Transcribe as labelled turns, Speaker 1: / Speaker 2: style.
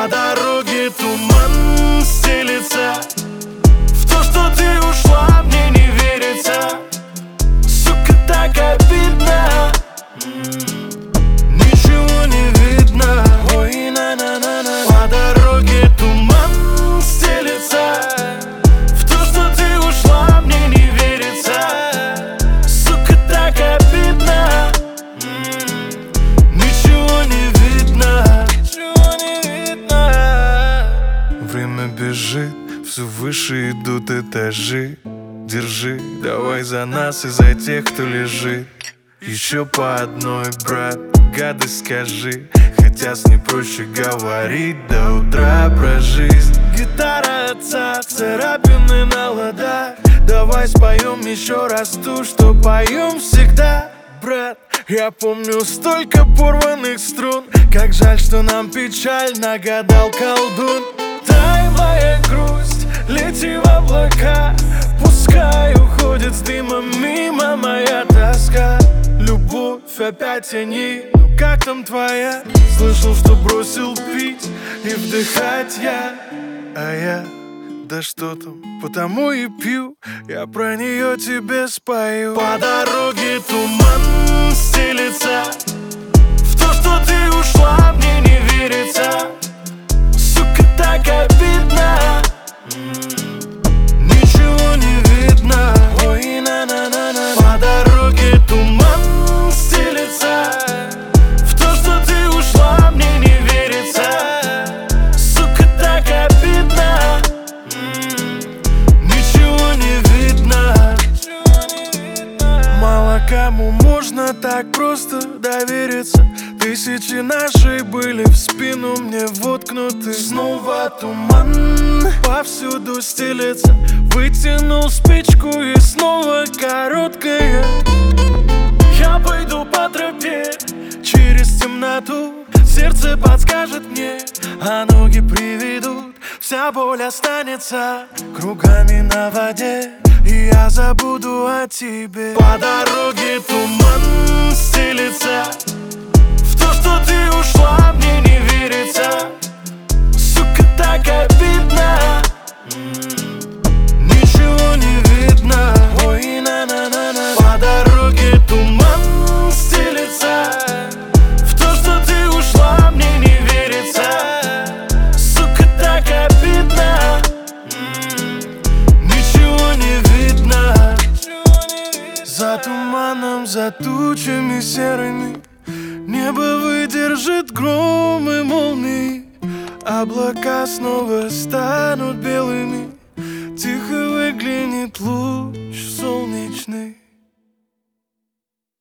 Speaker 1: По дороге туман стелится. В то, что ты ушла, мне не верится. Сука, так обидно. Ничего не видно. Ой, на-на-на-на. По дороге туман стелится. В то, что ты ушла, мне не верится. Сука, так обидно. Ничего не видно. Ничего не видно. Время бежит, все выше идут этажи. Держи, давай за нас и за тех, кто лежит. Еще по одной, брат, гадость скажи. Хотя с ней проще говорить до утра про жизнь. Гитара отца, царапины на ладах. Давай споем еще раз ту, что поем всегда. Брат, я помню столько порванных струн. Как жаль, что нам печаль нагадал колдун. Дай моя грусть, лети в облака. Пускай уходит с дымом мимо моя тоска. Любовь опять тяни, ну как там твоя? Слышал, что бросил пить и вдыхать я. А я, да что там, потому и пью. Я про нее тебе спою. По дороге туман стелится. В то, что ты ушла, мне не верится. Сука, так обидно. Ничего не видно. Ой, на-на-на-на. По дороге туман стелится. В то, что ты ушла, мне не верится. Сука, так обидно. Ничего не видно. Мало кому можно так просто довериться. Тысячи нашей были в спину мне воткнуты. Снова туман повсюду стелется. Вытянул спичку и снова короткая. Я пойду по тропе через темноту. Сердце подскажет мне, а ноги приведут. Вся боль останется кругами на воде, и я забуду о тебе. По дороге туман стелится. В то, что ты ушла, мне не верится. Сука, так обидно. Ничего не видно. Ой, на-на-на-на. По дороге туман стелится. В то, что ты ушла, мне не верится. Сука, так обидно. Ничего не видно. За туманом, за тучами серыми небо выдержит гром и молнии. Облака снова станут белыми.